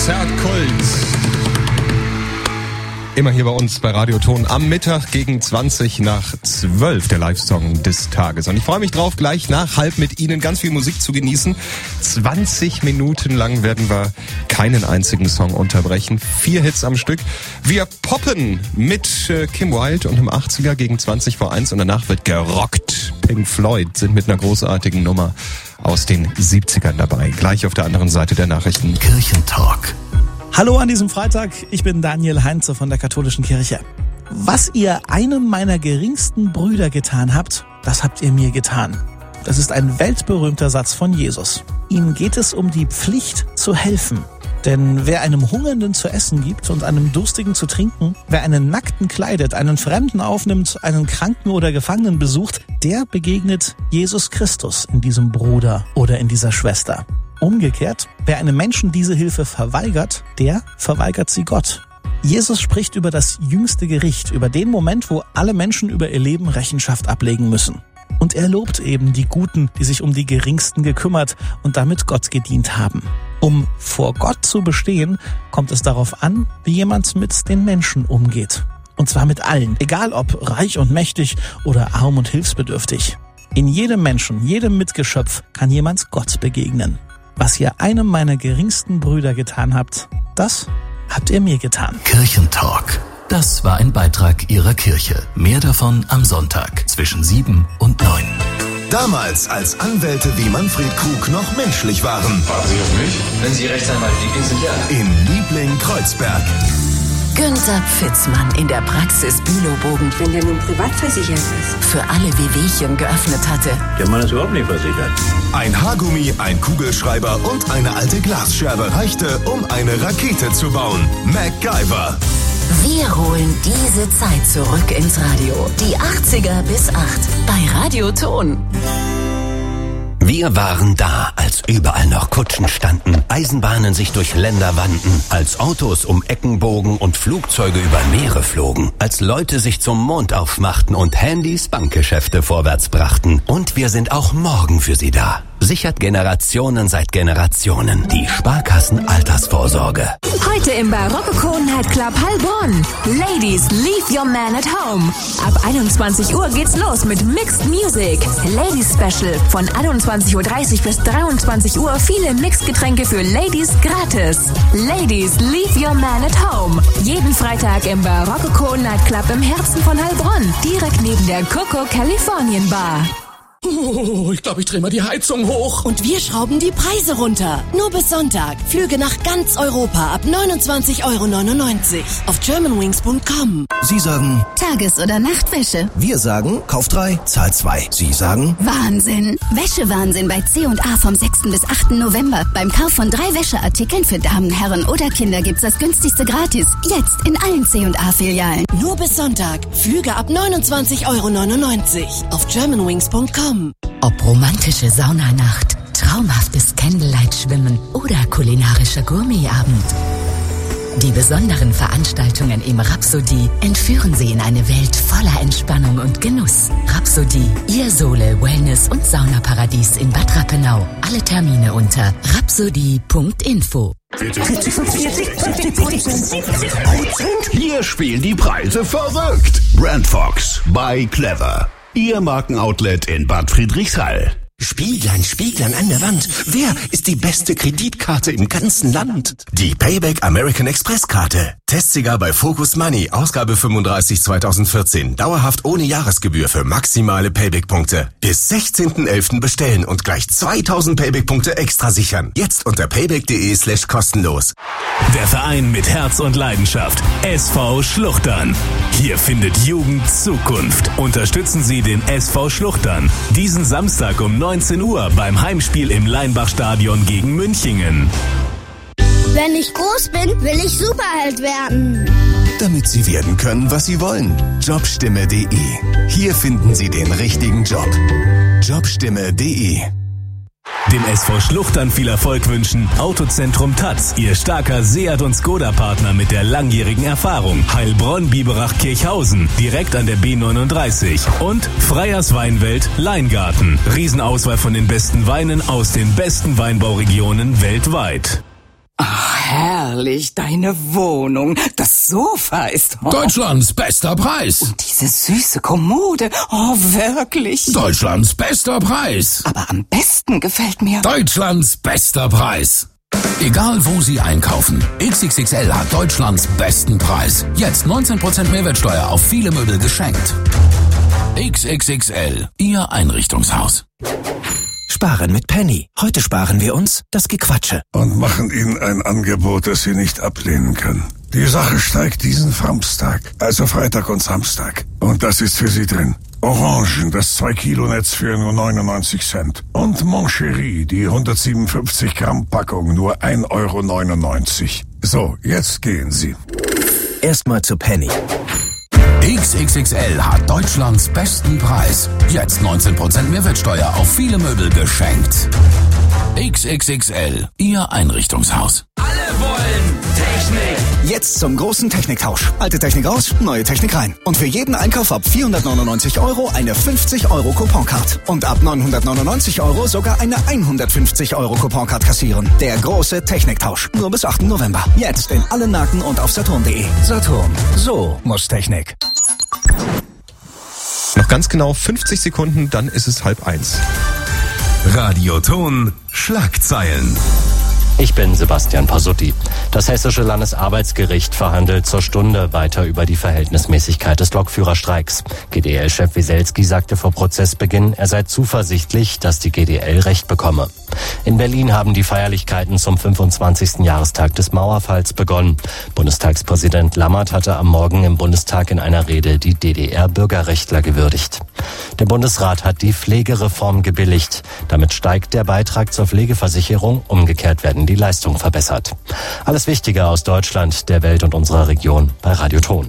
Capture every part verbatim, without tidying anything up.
Konzertkult. Immer hier bei uns bei Radio Ton am Mittag gegen zwanzig nach zwölf, der Live-Song des Tages. Und ich freue mich drauf, gleich nach halb mit Ihnen ganz viel Musik zu genießen. zwanzig Minuten lang werden wir keinen einzigen Song unterbrechen. Vier Hits am Stück. Wir poppen mit äh, Kim Wilde und im achtziger gegen zwanzig vor eins und danach wird gerockt. Pink Floyd sind mit einer großartigen Nummer aus den siebzigern dabei. Gleich auf der anderen Seite der Nachrichten. Kirchentalk. Hallo an diesem Freitag, ich bin Daniel Heinze von der Katholischen Kirche. Was ihr einem meiner geringsten Brüder getan habt, das habt ihr mir getan. Das ist ein weltberühmter Satz von Jesus. Ihm geht es um die Pflicht zu helfen. Denn wer einem Hungernden zu essen gibt und einem Durstigen zu trinken, wer einen Nackten kleidet, einen Fremden aufnimmt, einen Kranken oder Gefangenen besucht, der begegnet Jesus Christus in diesem Bruder oder in dieser Schwester. Umgekehrt, wer einem Menschen diese Hilfe verweigert, der verweigert sie Gott. Jesus spricht über das jüngste Gericht, über den Moment, wo alle Menschen über ihr Leben Rechenschaft ablegen müssen. Und er lobt eben die Guten, die sich um die Geringsten gekümmert und damit Gott gedient haben. Um vor Gott zu bestehen, kommt es darauf an, wie jemand mit den Menschen umgeht. Und zwar mit allen, egal ob reich und mächtig oder arm und hilfsbedürftig. In jedem Menschen, jedem Mitgeschöpf kann jemand Gott begegnen. Was ihr einem meiner geringsten Brüder getan habt, das habt ihr mir getan. Kirchentalk. Das war ein Beitrag Ihrer Kirche. Mehr davon am Sonntag zwischen sieben und neun. Damals, als Anwälte wie Manfred Krug noch menschlich waren. Warten Sie auf mich? Wenn Sie Rechtsanwalt Liebling sind, ja. In Liebling-Kreuzberg. Günther Pfitzmann in der Praxis Bülowbogen. Wenn der nun privat versichert ist. Für alle Wehwehchen geöffnet hatte. Der Mann ist überhaupt nicht versichert. Ein Haargummi, ein Kugelschreiber und eine alte Glasscherbe reichte, um eine Rakete zu bauen. MacGyver. Wir holen diese Zeit zurück ins Radio. Die achtziger bis acht bei Radio Ton. Wir waren da, als überall noch Kutschen standen, Eisenbahnen sich durch Länder wanden, als Autos um Ecken bogen und Flugzeuge über Meere flogen, als Leute sich zum Mond aufmachten und Handys Bankgeschäfte vorwärts brachten. Und wir sind auch morgen für Sie da. Sichert Generationen seit Generationen die Sparkassen Altersvorsorge. Heute im Barocco Nightclub Heilbronn. Ladies, leave your man at home. Ab einundzwanzig Uhr geht's los mit Mixed Music. Ladies Special von einundzwanzig Uhr dreißig bis dreiundzwanzig Uhr. Viele Mixgetränke für Ladies gratis. Ladies, leave your man at home. Jeden Freitag im Barocco Nightclub im Herzen von Heilbronn. Direkt neben der Coco Californian Bar. Oh, ich glaube, ich drehe mal die Heizung hoch. Und wir schrauben die Preise runter. Nur bis Sonntag. Flüge nach ganz Europa ab neunundzwanzig Euro neunundneunzig auf germanwings punkt com. Sie sagen Tages- oder Nachtwäsche. Wir sagen Kauf drei, Zahl zwei. Sie sagen Wahnsinn. Wäschewahnsinn bei C und A vom sechsten bis achten November. Beim Kauf von drei Wäscheartikeln für Damen, Herren oder Kinder gibt's das günstigste gratis. Jetzt in allen C und A-Filialen. Nur bis Sonntag. Flüge ab neunundzwanzig Euro neunundneunzig auf germanwings punkt com. Ob romantische Saunanacht, traumhaftes Candlelight-Schwimmen oder kulinarischer Gourmetabend. Die besonderen Veranstaltungen im Rhapsody entführen Sie in eine Welt voller Entspannung und Genuss. Rhapsody, Ihr Sohle-, Wellness- und Saunaparadies in Bad Rappenau. Alle Termine unter rhapsody punkt info. Hier spielen die Preise verrückt. Brandfox by Clever. Ihr Markenoutlet in Bad Friedrichshall. Spieglein, Spieglein an der Wand. Wer ist die beste Kreditkarte im ganzen Land? Die Payback American Express Karte. Testsieger bei Focus Money. Ausgabe fünfunddreißig zweitausendvierzehn. Dauerhaft ohne Jahresgebühr für maximale Payback-Punkte. Bis sechzehnten elften bestellen und gleich zweitausend Payback-Punkte extra sichern. Jetzt unter payback punkt de slash kostenlos. Der Verein mit Herz und Leidenschaft. S V Schluchtern. Hier findet Jugend Zukunft. Unterstützen Sie den S V Schluchtern. Diesen Samstag um neunzehn Uhr beim Heimspiel im Leinbach-Stadion gegen Münchingen. Wenn ich groß bin, will ich Superheld werden. Damit Sie werden können, was Sie wollen. Jobstimme punkt de. Hier finden Sie den richtigen Job. Jobstimme punkt de. Dem S V Schluchtern viel Erfolg wünschen Autozentrum Taz, Ihr starker Seat und Skoda-Partner mit der langjährigen Erfahrung. Heilbronn, Biberach, Kirchhausen, direkt an der B neununddreißig. Und Freyers Weinwelt, Leingarten. Riesenauswahl von den besten Weinen aus den besten Weinbauregionen weltweit. Ah, herrlich, deine Wohnung. Das Sofa ist... Oh. Deutschlands bester Preis. Und diese süße Kommode. Oh, wirklich. Deutschlands bester Preis. Aber am besten gefällt mir... Deutschlands bester Preis. Egal wo Sie einkaufen, X X X L hat Deutschlands besten Preis. Jetzt neunzehn Prozent Mehrwertsteuer auf viele Möbel geschenkt. X X X L, Ihr Einrichtungshaus. Sparen mit Penny. Heute sparen wir uns das Gequatsche. Und machen Ihnen ein Angebot, das Sie nicht ablehnen können. Die Sache steigt diesen Samstag, also Freitag und Samstag. Und das ist für Sie drin. Orangen, das zwei Kilo Netz für nur neunundneunzig Cent. Und Mon Chéri, die hundertsiebenundfünfzig Gramm Packung, nur ein Euro neunundneunzig. So, jetzt gehen Sie. Erstmal zu Penny. X X X L hat Deutschlands besten Preis. Jetzt neunzehn Prozent Mehrwertsteuer auf viele Möbel geschenkt. X X X L, Ihr Einrichtungshaus. Alle wollen Technik. Jetzt zum großen Techniktausch. Alte Technik raus, neue Technik rein. Und für jeden Einkauf ab vierhundertneunundneunzig Euro eine fünfzig Euro Couponcard. Und ab neunhundertneunundneunzig Euro sogar eine hundertfünfzig Euro Couponcard kassieren. Der große Techniktausch. Nur bis achten November. Jetzt in allen Märkten und auf saturn punkt de. Saturn. So muss Technik. Noch ganz genau fünfzig Sekunden, dann ist es halb eins. Radioton Schlagzeilen. Ich bin Sebastian Pasutti. Das Hessische Landesarbeitsgericht verhandelt zur Stunde weiter über die Verhältnismäßigkeit des Lokführerstreiks. G D L-Chef Wieselski sagte vor Prozessbeginn, er sei zuversichtlich, dass die G D L Recht bekomme. In Berlin haben die Feierlichkeiten zum fünfundzwanzigsten Jahrestag des Mauerfalls begonnen. Bundestagspräsident Lammert hatte am Morgen im Bundestag in einer Rede die D D R-Bürgerrechtler gewürdigt. Der Bundesrat hat die Pflegereform gebilligt. Damit steigt der Beitrag zur Pflegeversicherung, umgekehrt werden die Leistungen verbessert. Alles Wichtige aus Deutschland, der Welt und unserer Region bei Radio Ton.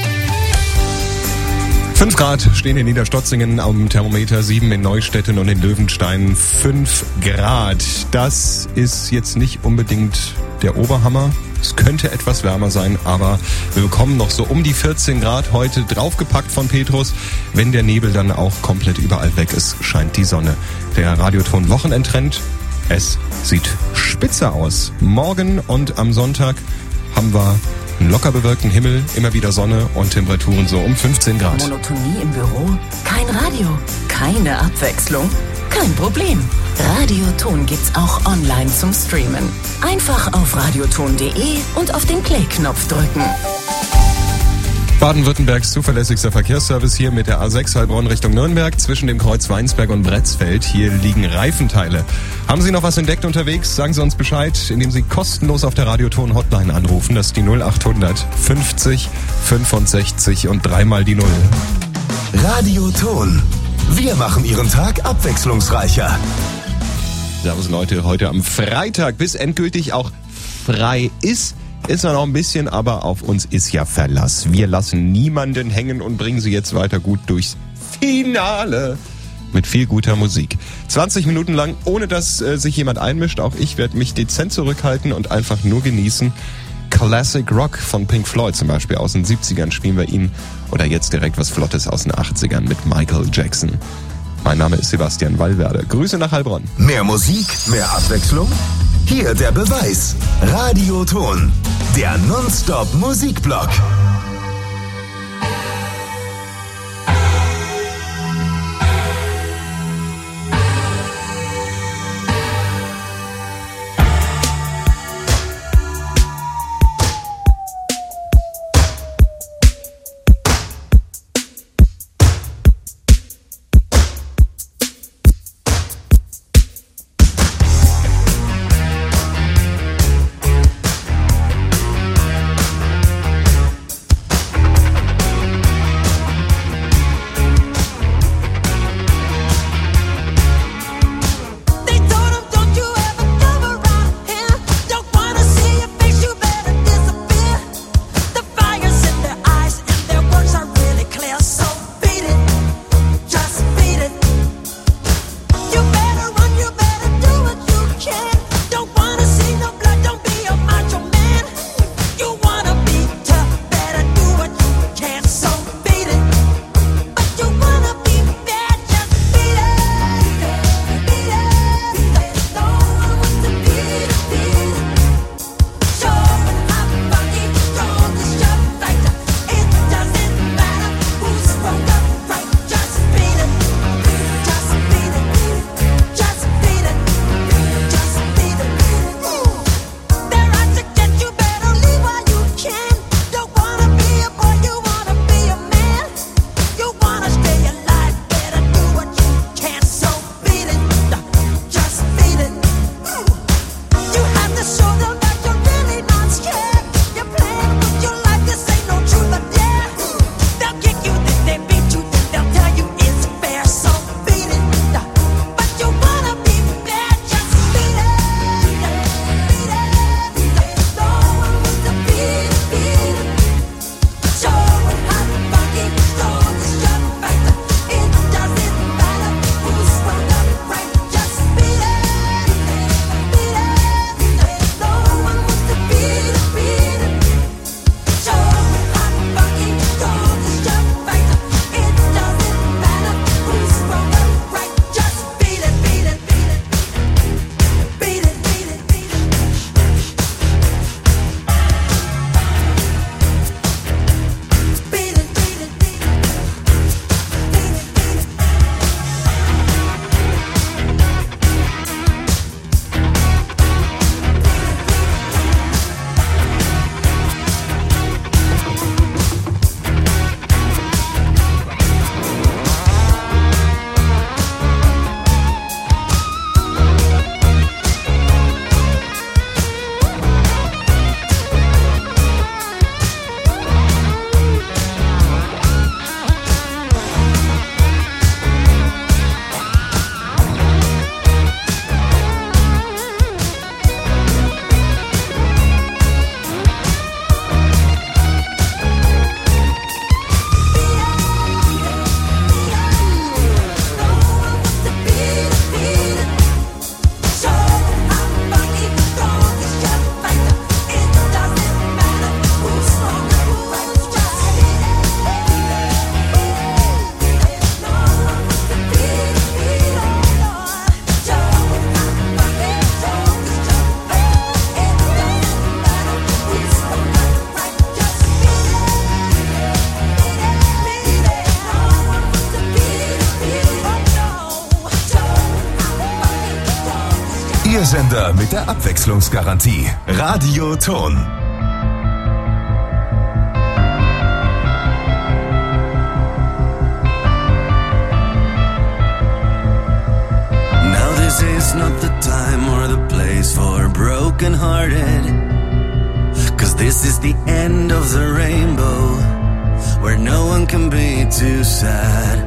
fünf Grad stehen in Niederstotzingen am Thermometer, sieben in Neustetten und in Löwenstein fünf Grad. Das ist jetzt nicht unbedingt der Oberhammer. Es könnte etwas wärmer sein, aber wir bekommen noch so um die vierzehn Grad heute draufgepackt von Petrus. Wenn der Nebel dann auch komplett überall weg ist, scheint die Sonne. Der Radioton Wochenendtrend. Es sieht spitze aus. Morgen und am Sonntag haben wir einen locker bewölkten Himmel, immer wieder Sonne und Temperaturen so um fünfzehn Grad. Monotonie im Büro? Kein Radio? Keine Abwechslung? Kein Problem. Radioton gibt's auch online zum Streamen. Einfach auf radioton punkt de und auf den Play-Knopf drücken. Baden-Württembergs zuverlässigster Verkehrsservice hier mit der A sechs Heilbronn Richtung Nürnberg zwischen dem Kreuz Weinsberg und Bretzfeld. Hier liegen Reifenteile. Haben Sie noch was entdeckt unterwegs? Sagen Sie uns Bescheid, indem Sie kostenlos auf der Radioton Hotline anrufen. Das ist die null achthundert fünfzig fünfundsechzig und dreimal die Null. Radioton. Wir machen Ihren Tag abwechslungsreicher. Servus Leute, heute am Freitag, bis endgültig auch frei ist. Ist noch ein bisschen, aber auf uns ist ja Verlass. Wir lassen niemanden hängen und bringen Sie jetzt weiter gut durchs Finale. Mit viel guter Musik. zwanzig Minuten lang, ohne dass äh, sich jemand einmischt. Auch ich werde mich dezent zurückhalten und einfach nur genießen. Classic Rock von Pink Floyd zum Beispiel aus den siebzigern spielen wir Ihnen. Oder jetzt direkt was Flottes aus den achtzigern mit Michael Jackson. Mein Name ist Sebastian Wallwerde. Grüße nach Heilbronn. Mehr Musik, mehr Abwechslung? Hier der Beweis. Radioton, der Nonstop-Musikblock. Ihr Sender mit der Abwechslungsgarantie. Radioton. Now this is not the time or the place for broken-hearted, 'cause this is the end of the rainbow, where no one can be too sad.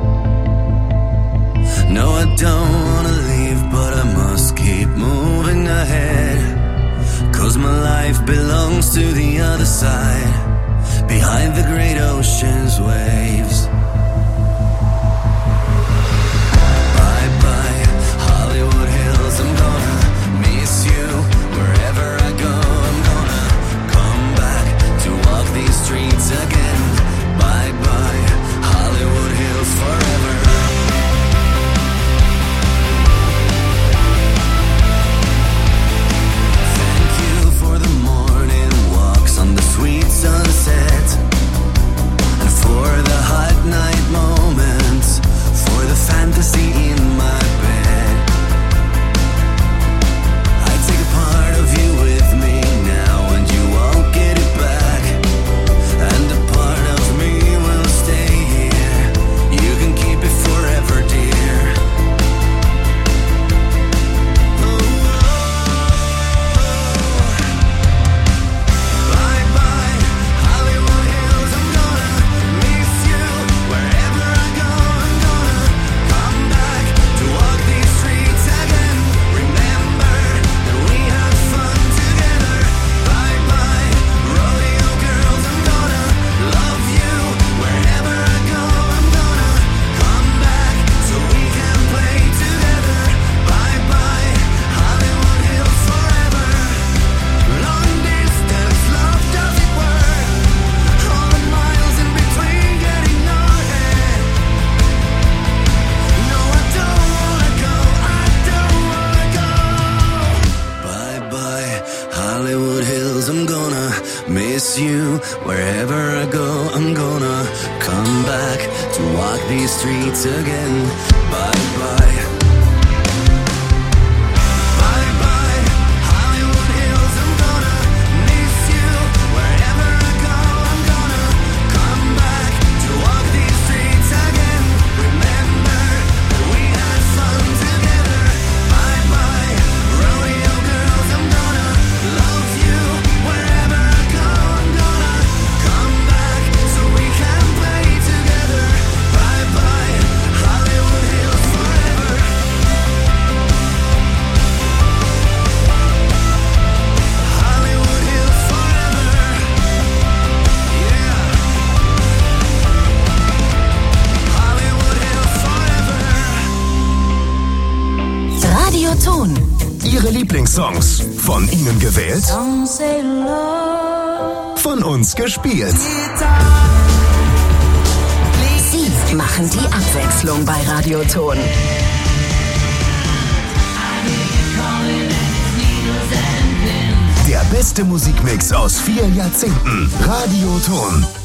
No, I don't wanna leave, but I must keep moving ahead, 'cause my life belongs to the other side, behind the great ocean's waves. Bye-bye, Hollywood Hills, I'm gonna miss you. Wherever I go, I'm gonna come back to walk these streets again. Bye-bye, Hollywood Hills forever. Sunset, and for the hot night moments, for the fantasy in my bed. I take a part of you with me now, and you won't get it back, and a part of me will stay here. You can keep it forever, dear. You wherever I go, I'm gonna come back to walk these streets again. Bye bye. Bye bye, Hollywood Hills, I'm gonna miss you. Wherever I go, I'm gonna come back to walk these streets again. Remember that we had fun together. Bye bye, rodeo girls, I'm gonna love you wherever I go. Radioton. Ihre Lieblingssongs. Von Ihnen gewählt. Von uns gespielt. Sie machen die Abwechslung bei Radioton. Der beste Musikmix aus vier Jahrzehnten. Radioton.